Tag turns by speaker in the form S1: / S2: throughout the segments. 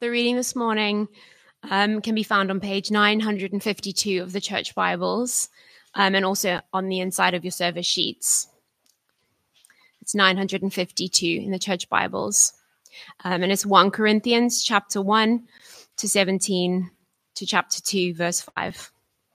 S1: The reading this morning can be found on page 952 of the Church Bibles and also on the inside of your service sheets. It's 952 in the Church Bibles. And it's 1 Corinthians chapter 1 to 17 to chapter 2, verse 5.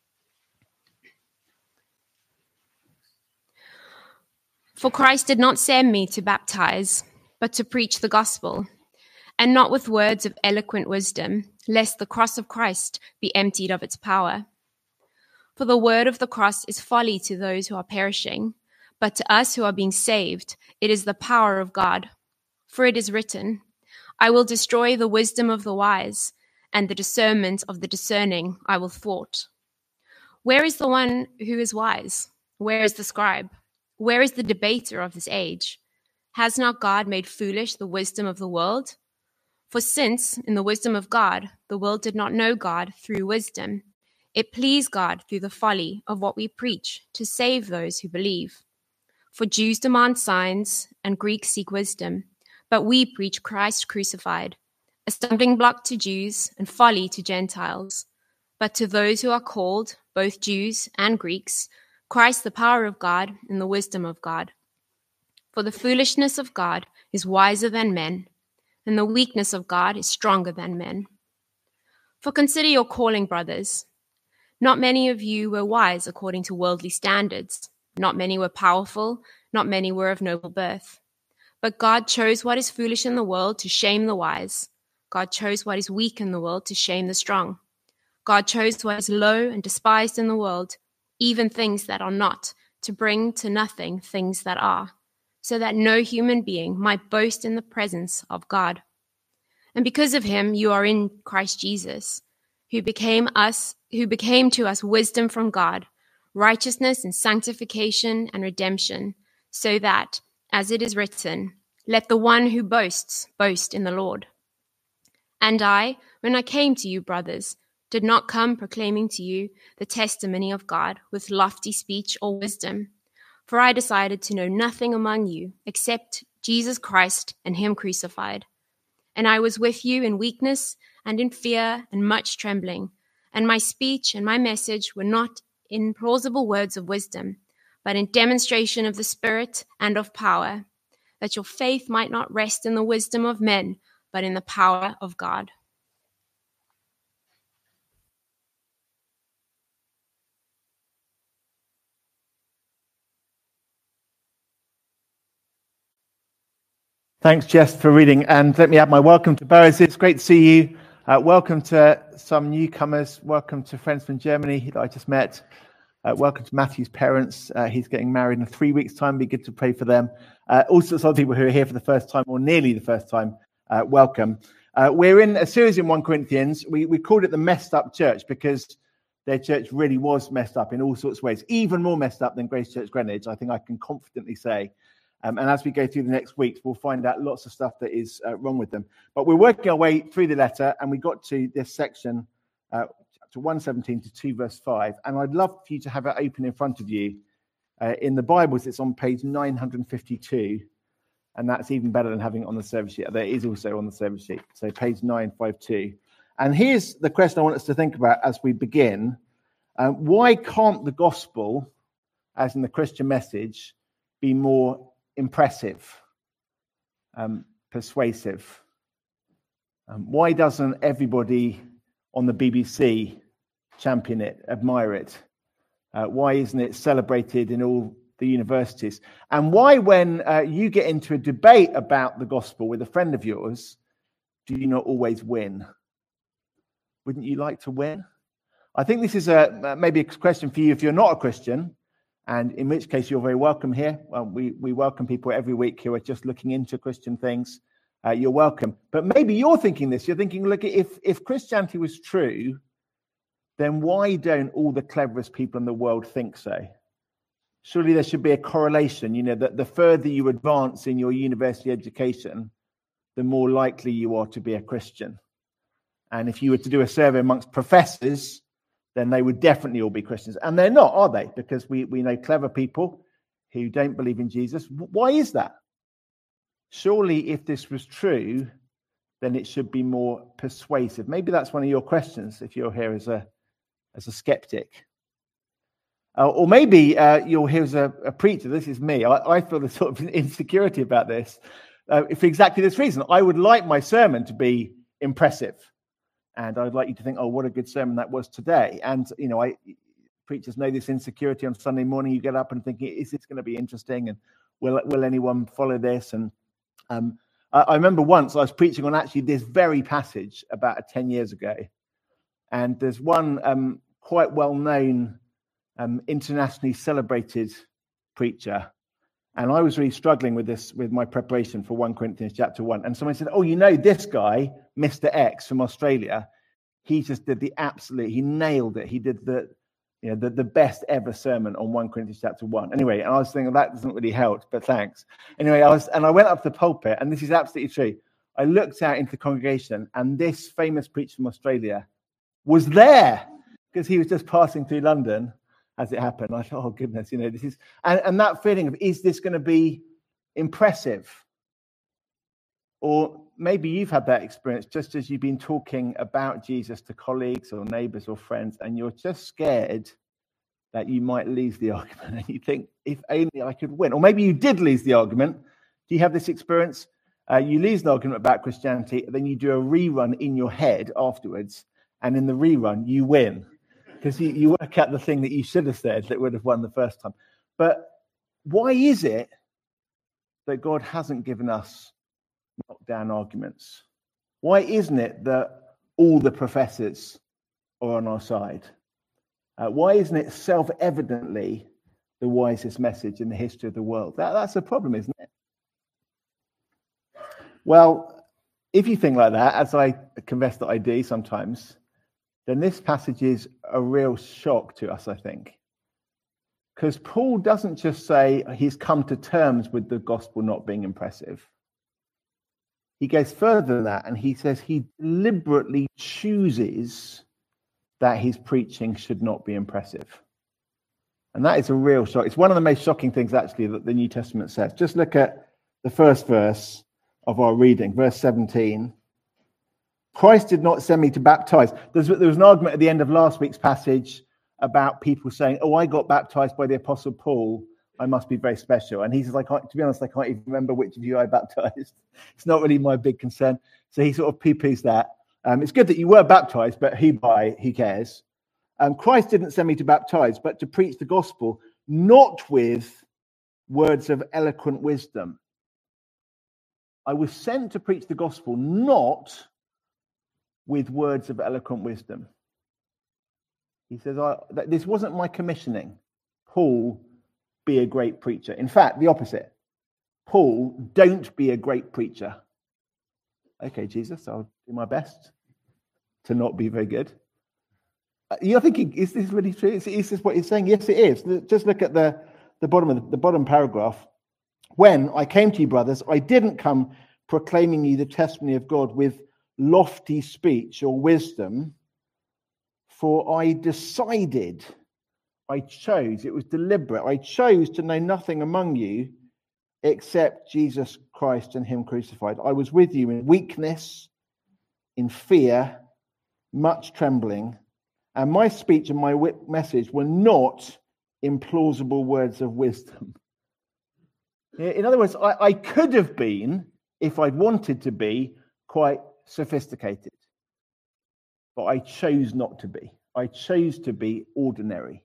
S1: For Christ did not send me to baptize, but to preach the gospel, and not with words of eloquent wisdom, lest the cross of Christ be emptied of its power. For the word of the cross is folly to those who are perishing, but to us who are being saved, it is the power of God. For it is written, I will destroy the wisdom of the wise, and the discernment of the discerning I will thwart. Where is the one who is wise? Where is the scribe? Where is the debater of this age? Has not God made foolish the wisdom of the world? For since, in the wisdom of God, the world did not know God through wisdom, it pleased God through the folly of what we preach to save those who believe. For Jews demand signs, and Greeks seek wisdom, but we preach Christ crucified, a stumbling block to Jews and folly to Gentiles. But to those who are called, both Jews and Greeks, Christ the power of God and the wisdom of God. For the foolishness of God is wiser than men, and the weakness of God is stronger than men. For consider your calling, brothers. Not many of you were wise according to worldly standards. Not many were powerful. Not many were of noble birth. But God chose what is foolish in the world to shame the wise. God chose what is weak in the world to shame the strong. God chose what is low and despised in the world, even things that are not, to bring to nothing things that are, so that no human being might boast in the presence of God. And because of him, you are in Christ Jesus, who became to us wisdom from God, righteousness and sanctification and redemption, so that, as it is written, let the one who boasts boast in the Lord. And I, when I came to you, brothers, did not come proclaiming to you the testimony of God with lofty speech or wisdom, for I decided to know nothing among you except Jesus Christ and him crucified. And I was with you in weakness and in fear and much trembling, and my speech and my message were not in plausible words of wisdom, but in demonstration of the Spirit and of power, that your faith might not rest in the wisdom of men, but in the power of God.
S2: Thanks, Jess, for reading. And let me add my welcome to Boaz. It's great to see you. Welcome to some newcomers. Welcome to friends from Germany that I just met. Welcome to Matthew's parents. He's getting married in 3 weeks' time. Be good to pray for them. All sorts of people who are here for the first time or nearly the first time. Welcome. We're in a series in 1 Corinthians. We called it the Messed Up Church because their church really was messed up in all sorts of ways, even more messed up than Grace Church Greenwich, I think I can confidently say. And as we go through the next weeks, we'll find out lots of stuff that is wrong with them. But we're working our way through the letter, and we got to this section, chapter 1:17 to 2 verse 5. And I'd love for you to have it open in front of you. In the Bibles, it's on page 952, and that's even better than having it on the service sheet. There is also on the service sheet, so page 952. And here's the question I want us to think about as we begin. Why can't the gospel, as in the Christian message, be more impressive, persuasive? Why doesn't everybody on the BBC champion it, admire it? Why isn't it celebrated in all the universities? And why, when you get into a debate about the gospel with a friend of yours, do you not always win? Wouldn't you like to win? I think this is maybe a question for you if you're not a Christian, and in which case you're very welcome here. We welcome people every week who are just looking into Christian things. You're welcome. But maybe you're thinking this. You're thinking, look, if Christianity was true, then why don't all the cleverest people in the world think so? Surely there should be a correlation, that the further you advance in your university education, the more likely you are to be a Christian. And if you were to do a survey amongst professors, then they would definitely all be Christians. And they're not, are they? Because we know clever people who don't believe in Jesus. Why is that? Surely if this was true, then it should be more persuasive. Maybe that's one of your questions if you're here as a skeptic. Or maybe you're here as a preacher. This is me. I feel the sort of insecurity about this for exactly this reason. I would like my sermon to be impressive. And I'd like you to think, oh, what a good sermon that was today. And, preachers know this insecurity on Sunday morning. You get up and think, is this going to be interesting? And will anyone follow this? And I remember once I was preaching on actually this very passage about 10 years ago. And there's one quite well-known, internationally celebrated preacher. And I was really struggling with this, with my preparation for 1 Corinthians chapter 1. And someone said, oh, this guy, Mr. X from Australia, he just did he nailed it. He did the best ever sermon on 1 Corinthians chapter 1. Anyway, and I was thinking, that doesn't really help, but thanks. Anyway, I went up to the pulpit, and this is absolutely true. I looked out into the congregation, and this famous preacher from Australia was there because he was just passing through London as it happened. I thought, oh goodness, this is, and that feeling of, is this going to be impressive? Or maybe you've had that experience just as you've been talking about Jesus to colleagues or neighbors or friends, and you're just scared that you might lose the argument, and you think, if only I could win. Or maybe you did lose the argument. Do you have this experience? You lose an argument about Christianity, then you do a rerun in your head afterwards, and in the rerun, you win. Because you work out the thing that you should have said that would have won the first time. But why is it that God hasn't given us knockdown arguments? Why isn't it that all the professors are on our side? Why isn't it self-evidently the wisest message in the history of the world? That's a problem, isn't it? Well, if you think like that, as I confess that I do sometimes, then this passage is a real shock to us, I think. Because Paul doesn't just say he's come to terms with the gospel not being impressive. He goes further than that, and he says he deliberately chooses that his preaching should not be impressive. And that is a real shock. It's one of the most shocking things, actually, that the New Testament says. Just look at the first verse of our reading, verse 17. Christ did not send me to baptize. There was an argument at the end of last week's passage about people saying, oh, I got baptized by the Apostle Paul. I must be very special. And he says, to be honest, I can't even remember which of you I baptized. It's not really my big concern. So he sort of poo-poos that. It's good that you were baptized, but who cares? Christ didn't send me to baptize, but to preach the gospel, not with words of eloquent wisdom. I was sent to preach the gospel, not with words of eloquent wisdom. He says, this wasn't my commissioning. Paul, be a great preacher. In fact, the opposite. Paul, don't be a great preacher. Okay, Jesus, I'll do my best to not be very good. You're thinking, is this really true? Is this what he's saying? Yes, it is. Just look at the bottom paragraph. When I came to you, brothers, I didn't come proclaiming you the testimony of God with lofty speech or wisdom, for I decided, I chose, it was deliberate, I chose to know nothing among you except Jesus Christ and him crucified. I was with you in weakness, in fear, much trembling, and my speech and my message were not implausible words of wisdom. In other words, I could have been, if I'd wanted to be, quite sophisticated. But I chose not to be. I chose to be ordinary.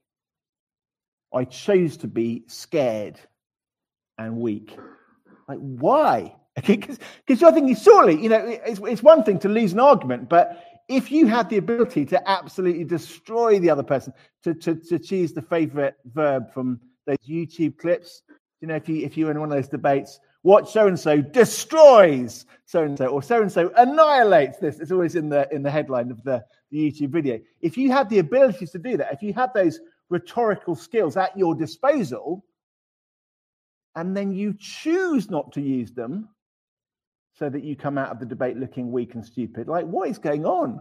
S2: I chose to be scared and weak. Like, why? Because you're thinking, surely, it's one thing to lose an argument, but if you had the ability to absolutely destroy the other person, to choose the favorite verb from those YouTube clips, if you were in one of those debates, what so-and-so destroys so-and-so, or so-and-so annihilates this. It's always in the headline of the YouTube video. If you had the ability to do that, if you had those rhetorical skills at your disposal, and then you choose not to use them so that you come out of the debate looking weak and stupid, like, what is going on?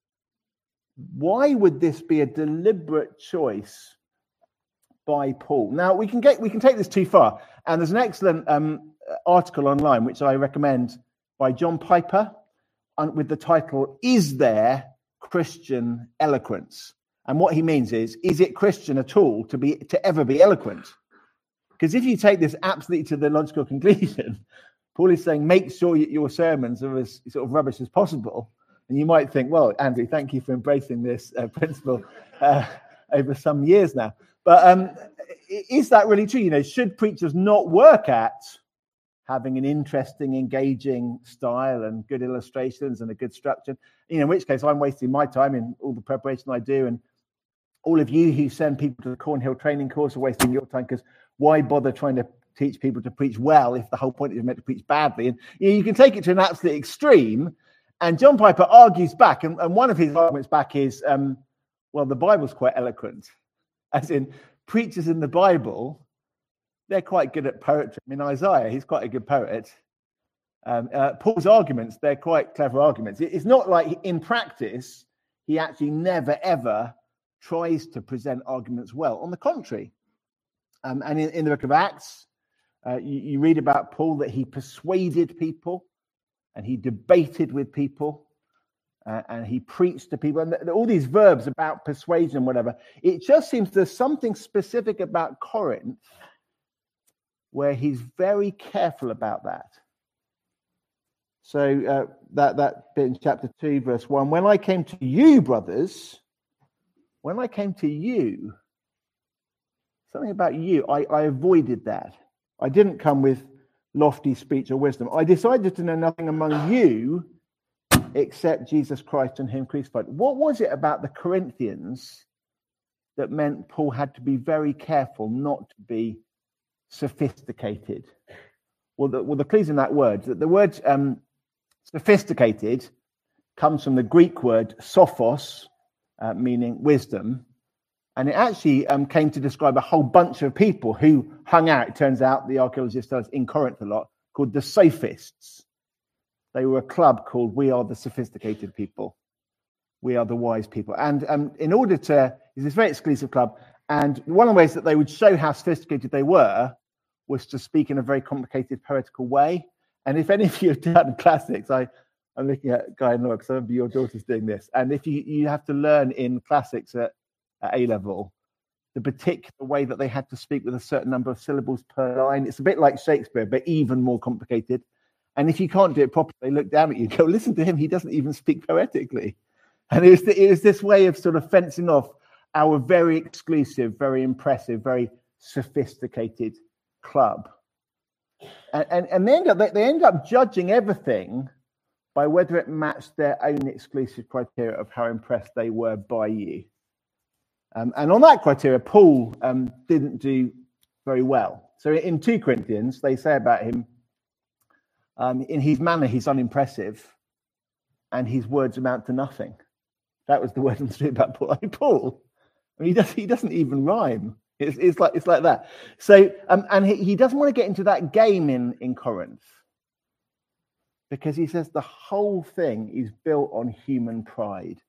S2: Why would this be a deliberate choice by Paul? Now, we can take this too far, and there's an excellent article online which I recommend by John Piper with the title, Is There Christian Eloquence? And what he means is it Christian at all to ever be eloquent? Because if you take this absolutely to the logical conclusion, Paul is saying, make sure your sermons are as sort of rubbish as possible. And you might think, well, Andrew, thank you for embracing this principle over some years now. But is that really true? Should preachers not work at having an interesting, engaging style and good illustrations and a good structure? In which case I'm wasting my time in all the preparation I do. And all of you who send people to the Cornhill training course are wasting your time, because why bother trying to teach people to preach well if the whole point is you're meant to preach badly? And you can take it to an absolute extreme. And John Piper argues back, and one of his arguments back is, well, the Bible's quite eloquent. As in, preachers in the Bible, they're quite good at poetry. I mean, Isaiah, he's quite a good poet. Paul's arguments, they're quite clever arguments. It's not like in practice, he actually never, ever tries to present arguments well. On the contrary, and in the book of Acts, you read about Paul that he persuaded people, and he debated with people, and he preached to people, and all these verbs about persuasion and whatever. It just seems there's something specific about Corinth where he's very careful about that. So that bit in chapter 2, verse 1, when I came to you, brothers, something about you, I avoided that. I didn't come with lofty speech or wisdom. I decided to know nothing among you except Jesus Christ and him crucified. What was it about the Corinthians that meant Paul had to be very careful not to be sophisticated? Well, the clue's in that word. The word sophisticated comes from the Greek word sophos, meaning wisdom. And it actually came to describe a whole bunch of people who hung out, it turns out, the archaeologists tell us, in Corinth a lot, called the Sophists. They were a club called We Are the Sophisticated People. We are the wise people. And in order to, it's this very exclusive club, and one of the ways that they would show how sophisticated they were was to speak in a very complicated poetical way. And if any of you have done classics, I'm looking at Guy and Laura, because some of your daughter's doing this. And if you have to learn in classics at A-level, the particular way that they had to speak with a certain number of syllables per line, it's a bit like Shakespeare, but even more complicated. And if you can't do it properly, they look down at you and go, listen to him, he doesn't even speak poetically. And it was this way of sort of fencing off our very exclusive, very impressive, very sophisticated club. And they end up judging everything by whether it matched their own exclusive criteria of how impressed they were by you. And on that criteria, Paul didn't do very well. So in 2 Corinthians, they say about him, in his manner, he's unimpressive, and his words amount to nothing. That was the word on the street about Paul. Paul, he doesn't even rhyme. It's like that. So and he doesn't want to get into that game in Corinth, because he says the whole thing is built on human pride.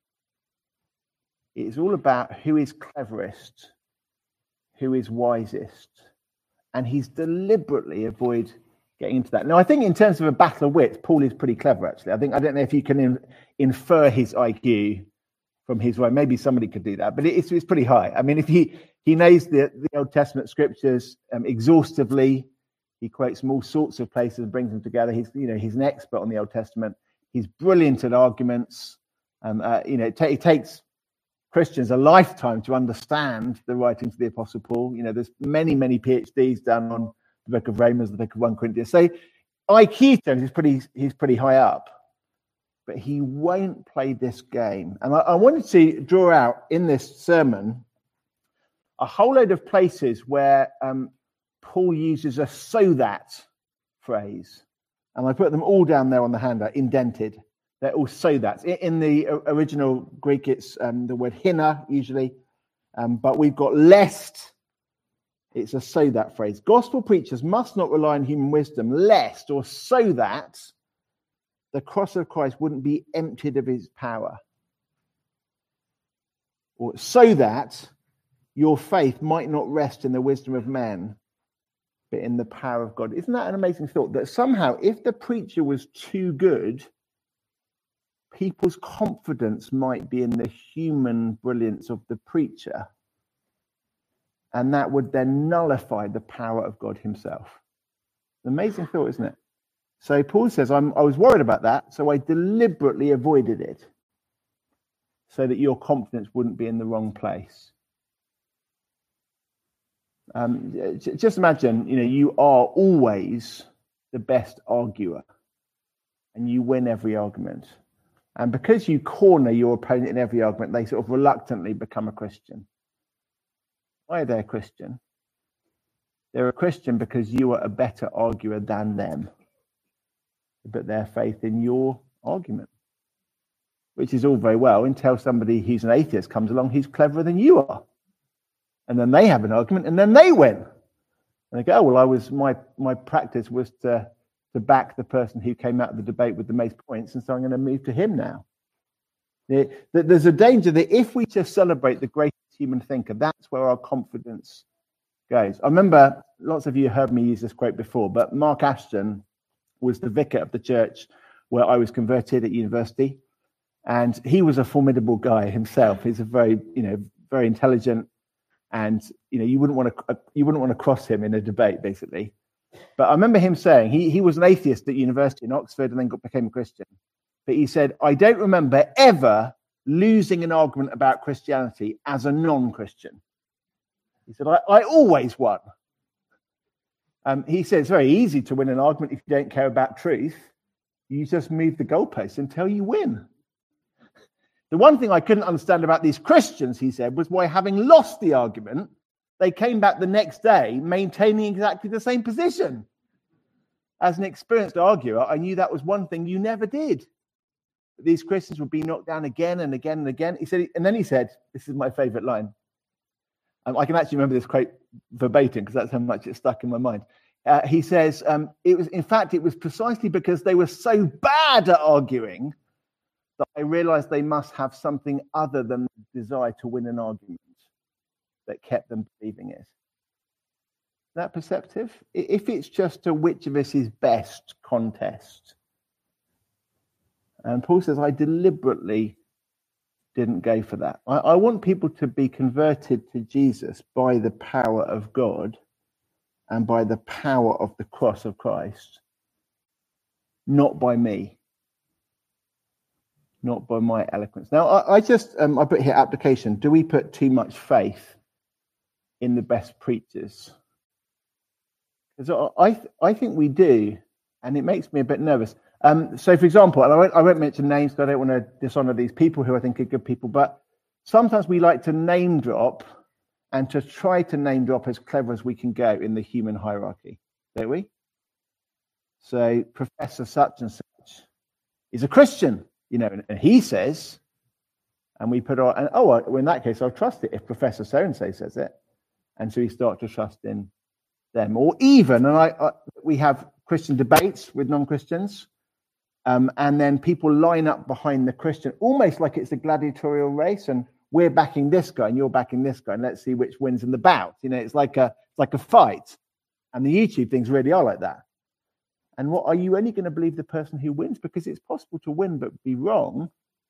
S2: It's all about who is cleverest, who is wisest, and he's deliberately avoid getting into that. Now, I think in terms of a battle of wits, Paul is pretty clever, actually. I don't know if you can infer his IQ from his way. Maybe somebody could do that, but it's pretty high. I mean, if he knows the Old Testament scriptures exhaustively, he quotes from all sorts of places and brings them together. He's an expert on the Old Testament. He's brilliant at arguments. It takes Christians a lifetime to understand the writings of the Apostle Paul. There's many PhDs done on the book of Romans, the book of 1 Corinthians. So IQ terms, he's pretty high up, but he won't play this game. And I wanted to draw out in this sermon a whole load of places where Paul uses a "so that" phrase, and I put them all down there on the handout, indented. They're all "so that." In the original Greek, it's the word "hina" usually, but we've got "lest." It's a "so that" phrase. Gospel preachers must not rely on human wisdom, lest or so that the cross of Christ wouldn't be emptied of his power, or so that your faith might not rest in the wisdom of men, but in the power of God. Isn't that an amazing thought? That somehow, if the preacher was too good, people's confidence might be in the human brilliance of the preacher, and that would then nullify the power of God himself. An amazing thought, isn't it? So Paul says, I was worried about that, so I deliberately avoided it, so that your confidence wouldn't be in the wrong place. Just imagine, you are always the best arguer, and you win every argument. And because you corner your opponent in every argument, they sort of reluctantly become a Christian. Why are they a Christian? They're a Christian because you are a better arguer than them. But their faith in your argument, which is all very well until somebody who's an atheist comes along who's cleverer than you are. And then they have an argument and then they win. And they go, oh, well, my practice was to back the person who came out of the debate with the most points, and so I'm going to move to him now. There's a danger that if we just celebrate the greatest human thinker, that's where our confidence goes. I remember lots of you heard me use this quote before, but Mark Ashton was the vicar of the church where I was converted at university, and he was a formidable guy himself. He's a very intelligent, and you wouldn't want to cross him in a debate, basically. But I remember him saying he was an atheist at university in Oxford and then became a Christian. But he said, I don't remember ever losing an argument about Christianity as a non-Christian. He said, I always won. He said it's very easy to win an argument if you don't care about truth. You just move the goalposts until you win. The one thing I couldn't understand about these Christians, he said, was why, having lost the argument, they came back the next day maintaining exactly the same position. As an experienced arguer, I knew that was one thing you never did. These Christians would be knocked down again and again and again. He said, this is my favorite line. I can actually remember this quote verbatim because that's how much it stuck in my mind. He says, it was precisely because they were so bad at arguing that I realized they must have something other than the desire to win an argument that kept them believing it. Is that perceptive? If it's just a which of us is best contest. And Paul says, I deliberately didn't go for that. I want people to be converted to Jesus by the power of God and by the power of the cross of Christ, not by me, not by my eloquence. Now, I put here application. Do we put too much faith in the best preachers? Because I think we do, and it makes me a bit nervous. So, for example, and I won't mention names because I don't want to dishonor these people who I think are good people, but sometimes we like to name drop and to try to name drop as clever as we can go in the human hierarchy, don't we? So, Professor such and such is a Christian, and he says, and we put on, well, in that case, I'll trust it if Professor so-and-so says it. And so we start to trust in them. Or even, we have Christian debates with non-Christians, and then people line up behind the Christian, almost like it's a gladiatorial race, and we're backing this guy and you're backing this guy, and let's see which wins in the bout. It's like a fight, and the YouTube things really are like that. And what are you only going to believe the person who wins? Because it's possible to win but be wrong.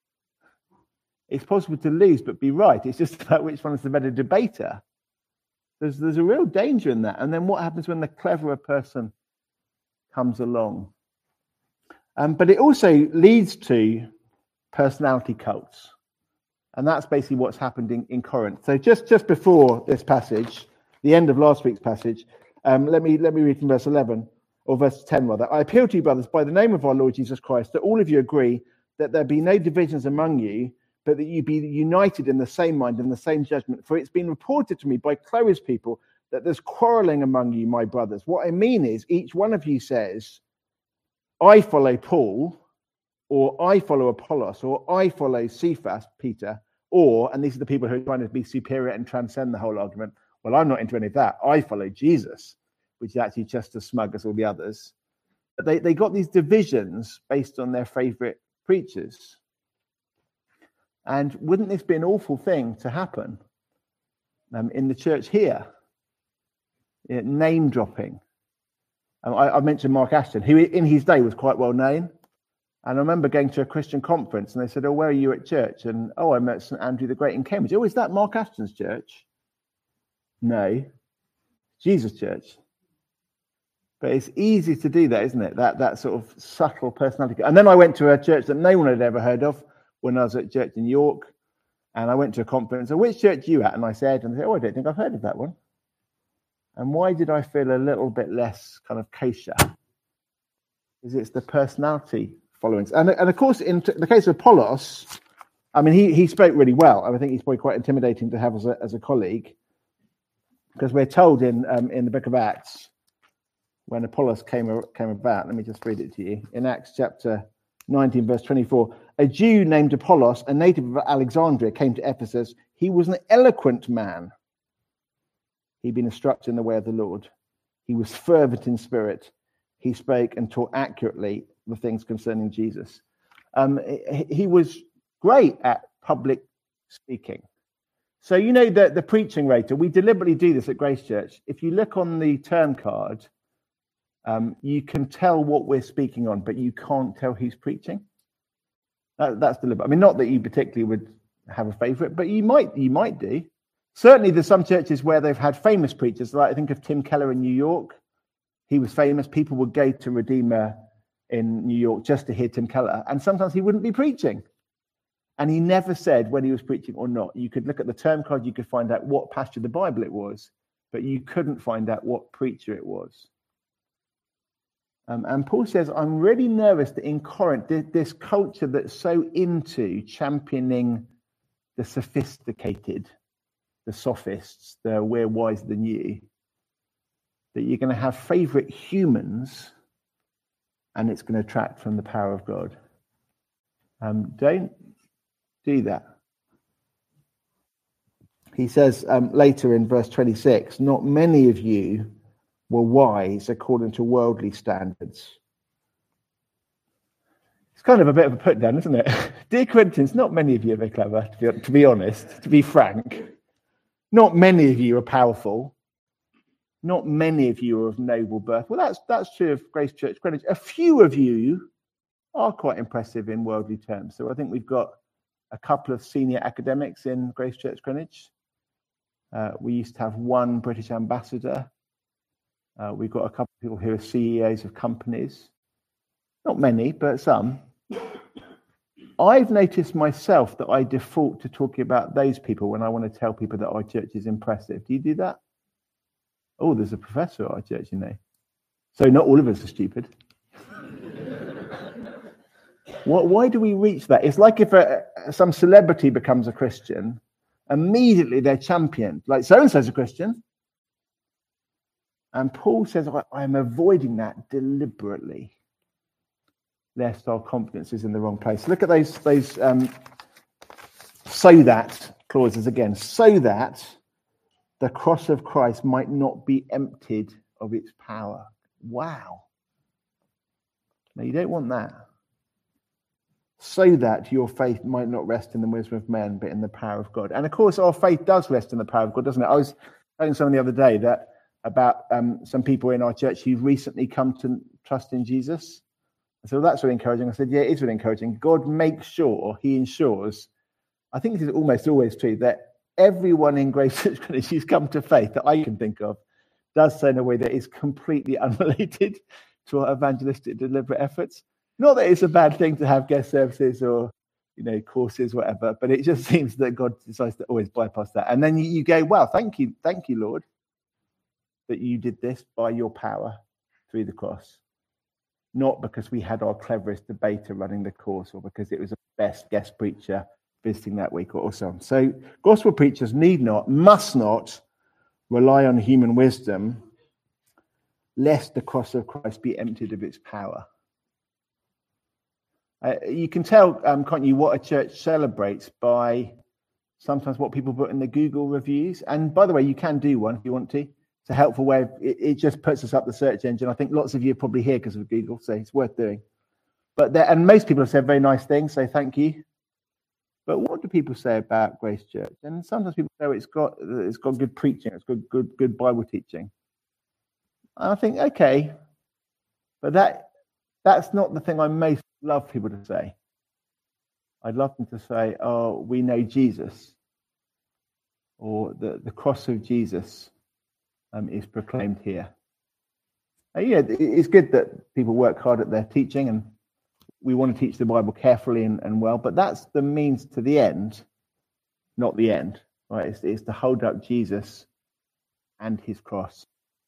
S2: It's possible to lose but be right. It's just about which one is the better debater. There's a real danger in that. And then what happens when the cleverer person comes along? But it also leads to personality cults. And that's basically what's happened in Corinth. So just before this passage, the end of last week's passage, let me read from verse 11, or verse 10 rather. I appeal to you, brothers, by the name of our Lord Jesus Christ, that all of you agree that there be no divisions among you, but that you be united in the same mind and the same judgment. For it's been reported to me by Chloe's people that there's quarreling among you, my brothers. What I mean is, each one of you says, I follow Paul, or I follow Apollos, or I follow Cephas, Peter, or, and these are the people who are trying to be superior and transcend the whole argument, well, I'm not into any of that. I follow Jesus, which is actually just as smug as all the others. But they got these divisions based on their favorite preachers. And wouldn't this be an awful thing to happen in the church here? Name dropping. I mentioned Mark Ashton, who in his day was quite well known. And I remember going to a Christian conference and they said, oh, where are you at church? And, oh, I'm at St. Andrew the Great in Cambridge. Oh, is that Mark Ashton's church? No, Jesus Church. But it's easy to do that, isn't it? That sort of subtle personality. And then I went to a church that no one had ever heard of when I was at church in York. And I went to a conference. And which church are you at? And I said, oh, I don't think I've heard of that one. And why did I feel a little bit less kind of kosher? Because it's the personality followings. And of course, in the case of Apollos, I mean, he spoke really well. I think he's probably quite intimidating to have as a colleague. Because we're told in the book of Acts, when Apollos came about, let me just read it to you. In Acts chapter 19, verse 24, a Jew named Apollos, a native of Alexandria, came to Ephesus. He was an eloquent man. He'd been instructed in the way of the Lord. He was fervent in spirit. He spoke and taught accurately the things concerning Jesus. He was great at public speaking. So, you know, the preaching rater, we deliberately do this at Grace Church. If you look on the term card, you can tell what we're speaking on, but you can't tell who's preaching. That's deliberate. I mean, not that you particularly would have a favourite, but you might do. Certainly, there's some churches where they've had famous preachers. Like I think of Tim Keller in New York. He was famous. People would go to Redeemer in New York just to hear Tim Keller, and sometimes he wouldn't be preaching. And he never said when he was preaching or not. You could look at the term card, you could find out what passage of the Bible it was, but you couldn't find out what preacher it was. And Paul says, I'm really nervous that in Corinth, this culture that's so into championing the sophisticated, the sophists, the we're wiser than you, that you're going to have favourite humans and it's going to attract from the power of God. Don't do that. He says later in verse 26, not many of you were wise according to worldly standards. It's kind of a bit of a put down, isn't it? Dear Corinthians, not many of you are very clever, to be honest, to be frank. Not many of you are powerful. Not many of you are of noble birth. Well, that's true of Grace Church Greenwich. A few of you are quite impressive in worldly terms. So I think we've got a couple of senior academics in Grace Church Greenwich. We used to have one British ambassador. We've got a couple of people who are CEOs of companies. Not many, but some. I've noticed myself that I default to talking about those people when I want to tell people that our church is impressive. Do you do that? Oh, there's a professor at our church, you know. So not all of us are stupid. Why do we reach that? It's like if some celebrity becomes a Christian, immediately they're championed. Like so-and-so's a Christian. And Paul says, I'm avoiding that deliberately, lest our confidence is in the wrong place. Look at those so that clauses again. So that the cross of Christ might not be emptied of its power. Wow. Now, you don't want that. So that your faith might not rest in the wisdom of men, but in the power of God. And of course, our faith does rest in the power of God, doesn't it? I was telling someone the other day that about some people in our church who've recently come to trust in Jesus. I said, well, that's really encouraging. I said, yeah, it is really encouraging. God makes sure, he ensures, I think this is almost always true, that everyone in Grace Church who's come to faith that I can think of does so in a way that is completely unrelated to our evangelistic deliberate efforts. Not that it's a bad thing to have guest services or, you know, courses, whatever, but it just seems that God decides to always bypass that. And then you go, wow, thank you, Lord, that you did this by your power through the cross. Not because we had our cleverest debater running the course or because it was the best guest preacher visiting that week or so on. So gospel preachers must not rely on human wisdom, lest the cross of Christ be emptied of its power. You can tell, can't you, what a church celebrates by sometimes what people put in the Google reviews. And by the way, you can do one if you want to. It's a helpful way. It just puts us up the search engine. I think lots of you are probably here because of Google, so it's worth doing. And most people have said very nice things, so thank you. But what do people say about Grace Church? And sometimes people say it's got good preaching, it's got good Bible teaching. And I think, okay, but that's not the thing I'm most love people to say. I'd love them to say, oh, we know Jesus, or the cross of Jesus is proclaimed here. Yeah, it's good that people work hard at their teaching, and we want to teach the Bible carefully and well, but that's the means to the end, not the end, right? It's to hold up Jesus and his cross.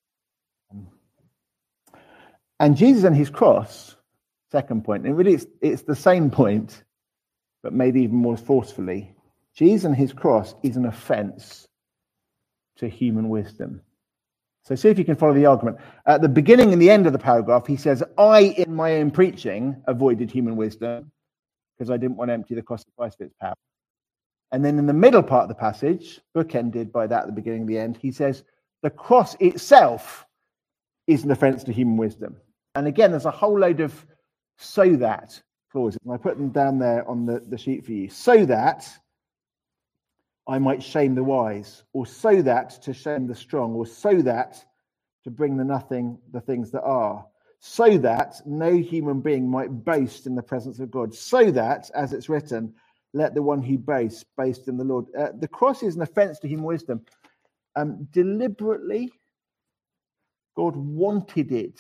S2: And Jesus and his cross, second point, and really it's the same point, but made even more forcefully. Jesus and his cross is an offense to human wisdom. So see if you can follow the argument. At the beginning and the end of the paragraph, he says, I, in my own preaching, avoided human wisdom because I didn't want to empty the cross of Christ of its power. And then in the middle part of the passage, bookended by that at the beginning and the end, he says, the cross itself is an offense to human wisdom. And again, there's a whole load of so that clauses, and I put them down there on the sheet for you. So that I might shame the wise, or so that to shame the strong, or so that to bring the things that are, so that no human being might boast in the presence of God, so that, as it's written, let the one who boasts boast in the Lord. The cross is an offense to human wisdom. Deliberately, God wanted it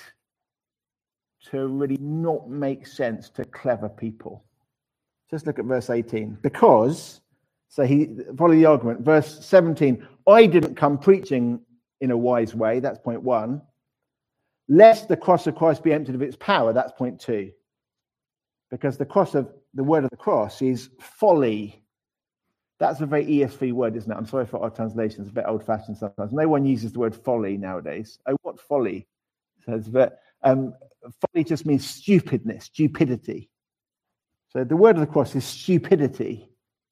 S2: to really not make sense to clever people. Just look at verse 18. Because, so follow the argument. Verse 17, I didn't come preaching in a wise way. That's point 1. Lest the cross of Christ be emptied of its power. That's point 2. Because the word of the cross is folly. That's a very ESV word, isn't it? I'm sorry for our translations. It's a bit old-fashioned sometimes. No one uses the word folly nowadays. Oh, what folly? Says that folly just means stupidity. So the word of the cross is stupidity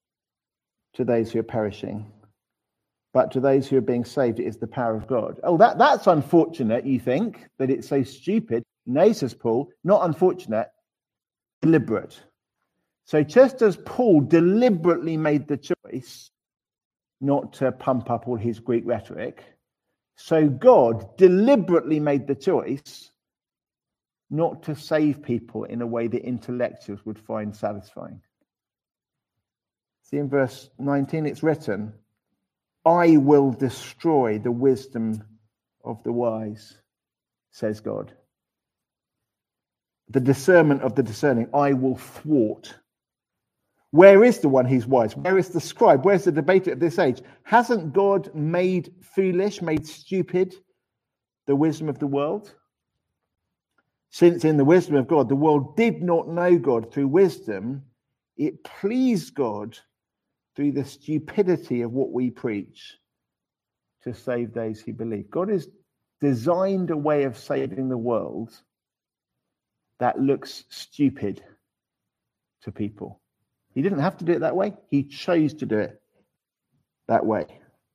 S2: to those who are perishing. But to those who are being saved, it is the power of God. Oh, that's unfortunate, you think, that it's so stupid. No, says Paul, not unfortunate, deliberate. So just as Paul deliberately made the choice not to pump up all his Greek rhetoric, so God deliberately made the choice not to save people in a way that intellectuals would find satisfying. See in verse 19, it's written, I will destroy the wisdom of the wise, says God. The discernment of the discerning, I will thwart. Where is the one who's wise? Where is the scribe? Where's the debater of this age? Hasn't God made foolish, made stupid the wisdom of the world? Since in the wisdom of God, the world did not know God through wisdom, it pleased God through the stupidity of what we preach to save those who believe. God has designed a way of saving the world that looks stupid to people. He didn't have to do it that way. He chose to do it that way.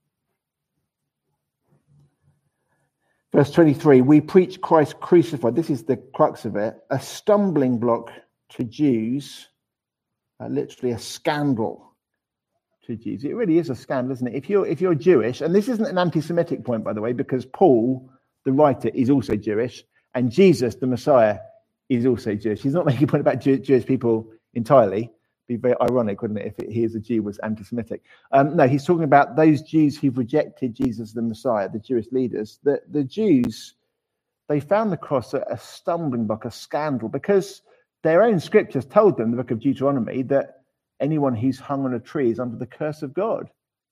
S2: Verse 23, we preach Christ crucified. This is the crux of it. A stumbling block to Jews, literally a scandal to Jews. It really is a scandal, isn't it? If you're Jewish, and this isn't an anti-Semitic point, by the way, because Paul, the writer, is also Jewish, and Jesus, the Messiah, is also Jewish. He's not making a point about Jewish people entirely. It'd be very ironic, wouldn't it, if he as a Jew was anti-Semitic? No, he's talking about those Jews who've rejected Jesus the Messiah, the Jewish leaders. The Jews, they found the cross a stumbling block, a scandal, because their own scriptures told them, the book of Deuteronomy, that anyone who's hung on a tree is under the curse of God.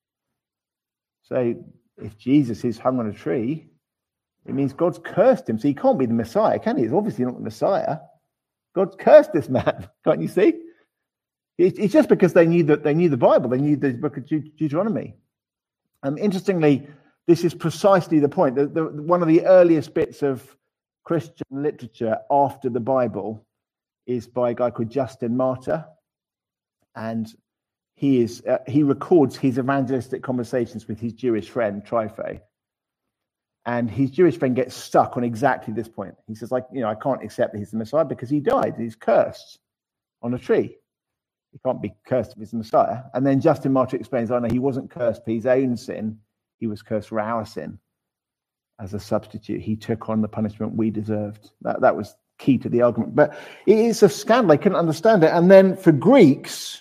S2: So if Jesus is hung on a tree, it means God's cursed him. So he can't be the Messiah, can he? He's obviously not the Messiah. God's cursed this man, can't you see? It's just because they knew the Bible, they knew the book of Deuteronomy. Interestingly, this is precisely the point. One of the earliest bits of Christian literature after the Bible is by a guy called Justin Martyr, and he records his evangelistic conversations with his Jewish friend Trypho, and his Jewish friend gets stuck on exactly this point. He says, I can't accept that he's the Messiah because he died. He's cursed on a tree. He can't be cursed if he's the Messiah. And then Justin Martyr explains, no, he wasn't cursed for his own sin. He was cursed for our sin as a substitute. He took on the punishment we deserved. That was key to the argument. But it is a scandal. I couldn't understand it. And then for Greeks,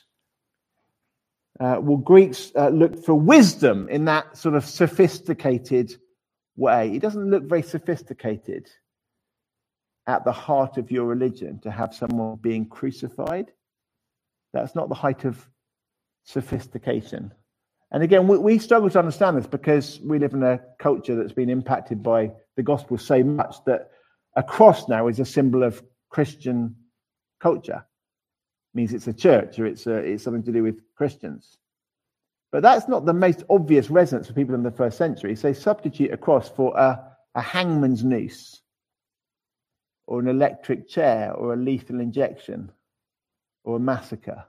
S2: Greeks looked for wisdom in that sort of sophisticated way. It doesn't look very sophisticated at the heart of your religion to have someone being crucified. That's not the height of sophistication. And again, we struggle to understand this because we live in a culture that's been impacted by the gospel so much that a cross now is a symbol of Christian culture. It means it's a church or it's something to do with Christians. But that's not the most obvious resonance for people in the first century. So substitute a cross for a hangman's noose or an electric chair or a lethal injection or a massacre.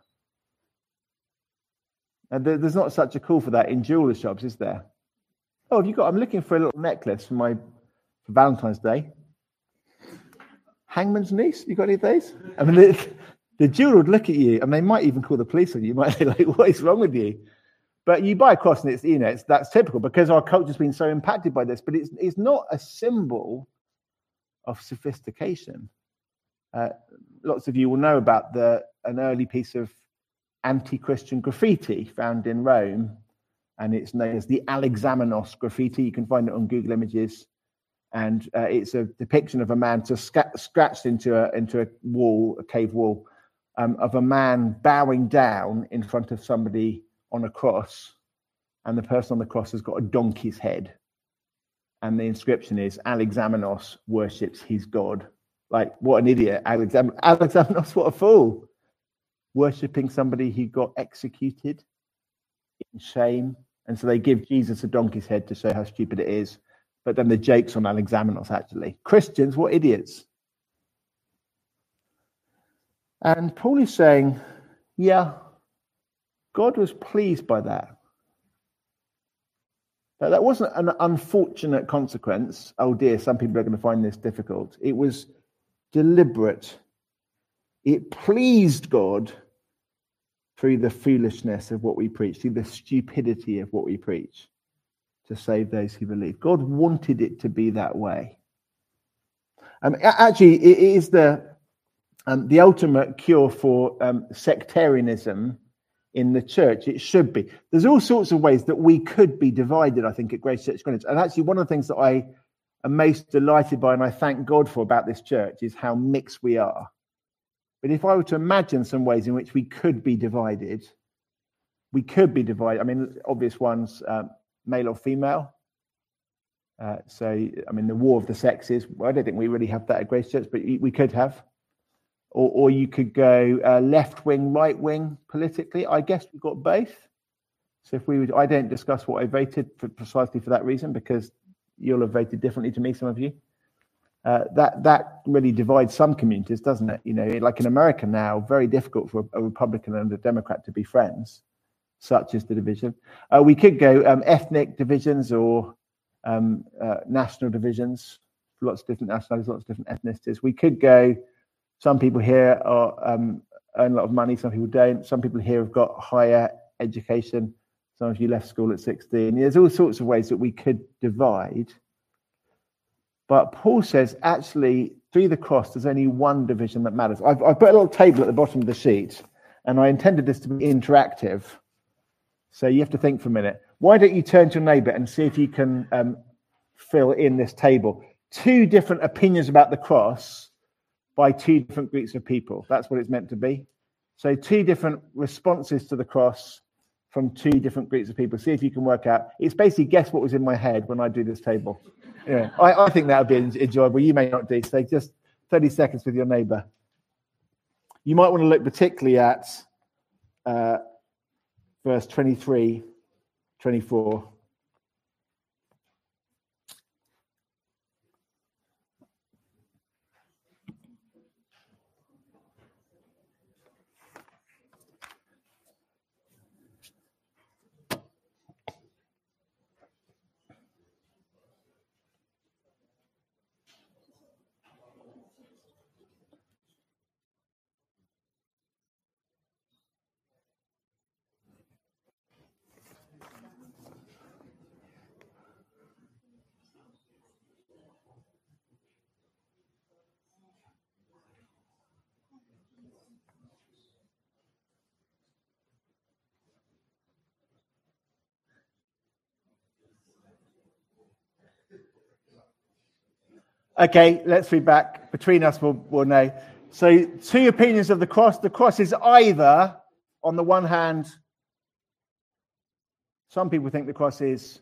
S2: And there's not such a call for that in jeweler shops, is there? Oh, I'm looking for a little necklace for Valentine's Day. Hangman's noose? You got any of those? I mean, the jeweler would look at you, and they might even call the police on you. You might say, like, what is wrong with you? But you buy a cross, and that's typical because our culture's been so impacted by this. But it's not a symbol of sophistication. Lots of you will know about an early piece of anti-Christian graffiti found in Rome, and it's known as the Alexamenos graffiti. You can find it on Google Images, and it's a depiction of a man scratched into a wall, a cave wall, of a man bowing down in front of somebody on a cross, and the person on the cross has got a donkey's head, and the inscription is Alexamenos worships his god. Like, what an idiot! Alexamenos, what a fool! Worshipping somebody who got executed in shame. And so they give Jesus a donkey's head to show how stupid it is. But then the joke's on Alexamenos, actually. Christians, what idiots. And Paul is saying, yeah, God was pleased by that. But that wasn't an unfortunate consequence. Oh dear, some people are going to find this difficult. It was deliberate. It pleased God through the foolishness of what we preach, through the stupidity of what we preach, to save those who believe. God wanted it to be that way. Actually, it is the ultimate cure for sectarianism in the church. It should be. There's all sorts of ways that we could be divided, I think, at Grace Church Greenwich. And actually, one of the things that I am most delighted by and I thank God for about this church is how mixed we are. But if I were to imagine some ways in which we could be divided. I mean, obvious ones, male or female. The war of the sexes. Well, I don't think we really have that at Grace Church, but we could have. Or you could go left wing, right wing politically. I guess we've got both. So I don't discuss what I voted for precisely for that reason, because you'll have voted differently to me, some of you. That really divides some communities, doesn't it? You know, like in America now, very difficult for a Republican and a Democrat to be friends, such is the division. We could go ethnic divisions or national divisions, lots of different nationalities, lots of different ethnicities. We could go, some people here earn a lot of money, some people don't. Some people here have got higher education. Some of you left school at 16. There's all sorts of ways that we could divide. But Paul says, actually, through the cross, there's only one division that matters. I've put a little table at the bottom of the sheet, and I intended this to be interactive. So you have to think for a minute. Why don't you turn to your neighbour and see if you can fill in this table? Two different opinions about the cross by two different groups of people. That's what it's meant to be. So two different responses to the cross from two different groups of people. See if you can work out. It's basically guess what was in my head when I do this table. Yeah, I think that would be enjoyable. You may not do. So just 30 seconds with your neighbour. You might want to look particularly at verse 23, 24. Okay, let's read back. Between us, we'll know. So, two opinions of the cross. The cross is either, on the one hand, some people think the cross is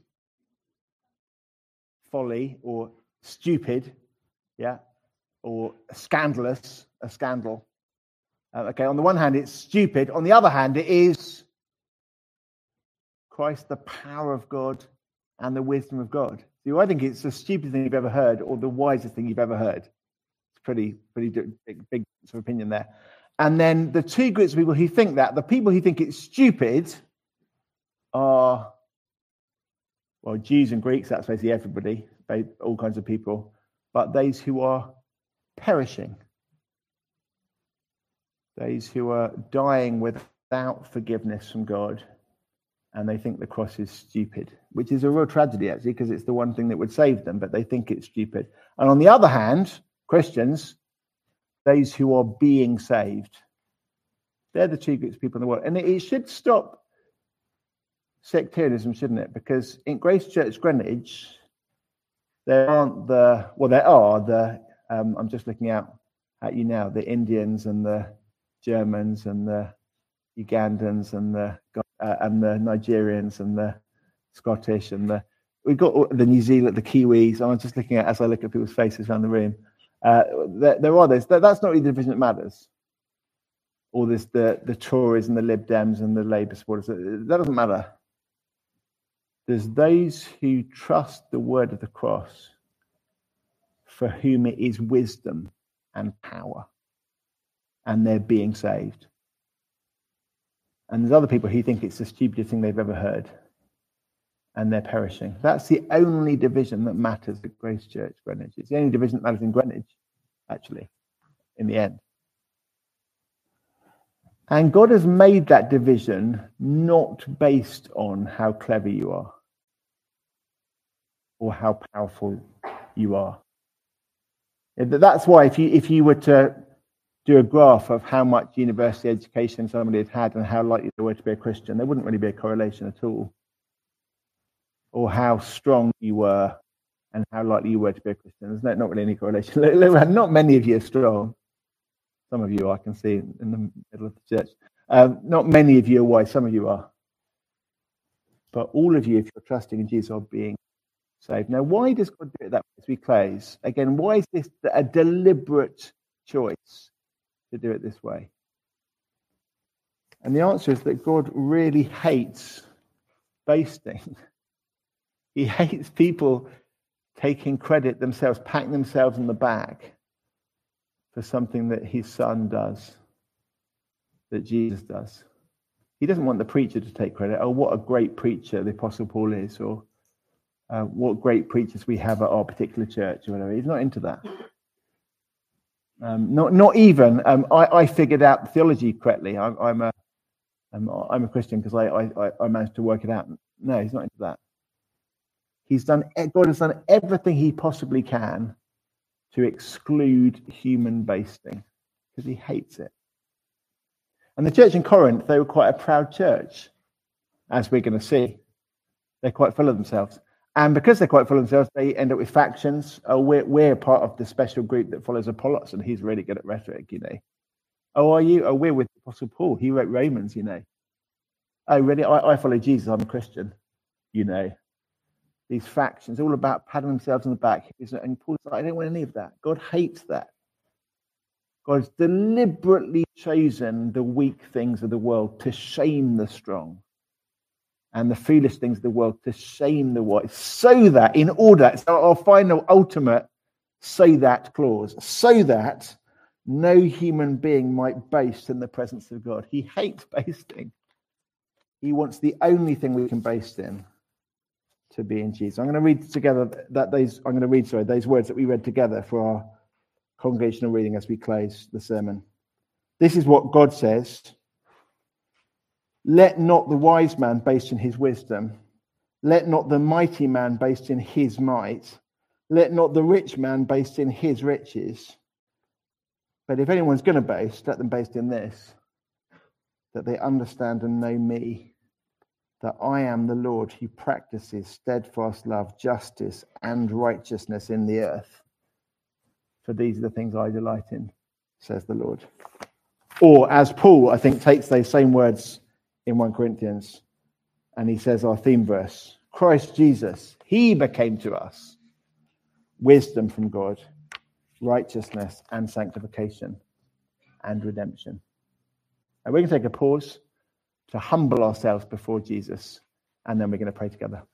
S2: folly or stupid, yeah, or scandalous, a scandal. Okay, on the one hand, it's stupid. On the other hand, it is Christ, the power of God and the wisdom of God. So I think it's the stupidest thing you've ever heard or the wisest thing you've ever heard. It's pretty big sort of opinion there. And then the two groups of people who think that, the people who think it's stupid are, well, Jews and Greeks, that's basically everybody, all kinds of people, but those who are perishing, those who are dying without forgiveness from God, and they think the cross is stupid, which is a real tragedy, actually, because it's the one thing that would save them, but they think it's stupid. And on the other hand, Christians, those who are being saved, they're the two groups of people in the world. And it should stop sectarianism, shouldn't it? Because in Grace Church Greenwich, there aren't there are I'm just looking out at you now, the Indians and the Germans and the Ugandans and the Nigerians and the Scottish and we've got the New Zealand, the Kiwis. I'm just looking at as I look at people's faces around the room. There are those. That's not really the division that matters. Or there's the Tories and the Lib Dems and the Labour supporters. That doesn't matter. There's those who trust the word of the cross, for whom it is wisdom and power, and they're being saved. And there's other people who think it's the stupidest thing they've ever heard, and they're perishing. That's the only division that matters at Grace Church Greenwich. It's the only division that matters in Greenwich, actually, in the end. And God has made that division not based on how clever you are or how powerful you are. That's why if you were to do a graph of how much university education somebody had had and how likely they were to be a Christian, there wouldn't really be a correlation at all. Or how strong you were and how likely you were to be a Christian. There's not really any correlation. Not many of you are strong. Some of you I can see in the middle of the church. Not many of you are wise. Some of you are. But all of you, if you're trusting in Jesus, are being saved. Now, why does God do it that way as we close? Again, why is this a deliberate choice to do it this way? And the answer is that God really hates boasting. He hates people taking credit themselves, patting themselves on the back for something that his son does, that Jesus does. He doesn't want the preacher to take credit. Oh, what a great preacher the Apostle Paul is, or what great preachers we have at our particular church, or whatever. He's not into that. Not even. I figured out the theology correctly. I'm a Christian because I managed to work it out. No, he's not into that. God has done everything he possibly can to exclude human boasting because he hates it. And the church in Corinth, they were quite a proud church, as we're going to see. They're quite full of themselves. And because they're quite full of themselves, they end up with factions. Oh, we're part of the special group that follows Apollos, and he's really good at rhetoric, you know. Oh, are you? Oh, we're with Apostle Paul. He wrote Romans, you know. Oh, really? I follow Jesus. I'm a Christian, you know. These factions, all about patting themselves on the back. And Paul's like, I don't want any of that. God hates that. God's deliberately chosen the weak things of the world to shame the strong, and the foolish things of the world to shame the wise, so that in order, it's our final ultimate so that clause, so that no human being might boast in the presence of God. He hates boasting. He wants the only thing we can boast in to be in Jesus. I'm going to read together those words that we read together for our congregational reading as we close the sermon. This is what God says. Let not the wise man boast in his wisdom. Let not the mighty man boast in his might. Let not the rich man boast in his riches. But if anyone's going to boast, let them boast in this, that they understand and know me, that I am the Lord who practices steadfast love, justice, and righteousness in the earth. for these are the things I delight in, says the Lord. Or as Paul, I think, takes those same words in 1 Corinthians, and he says our theme verse, Christ Jesus, he became to us wisdom from God, righteousness and sanctification and redemption. And we're going to take a pause to humble ourselves before Jesus, and then we're going to pray together.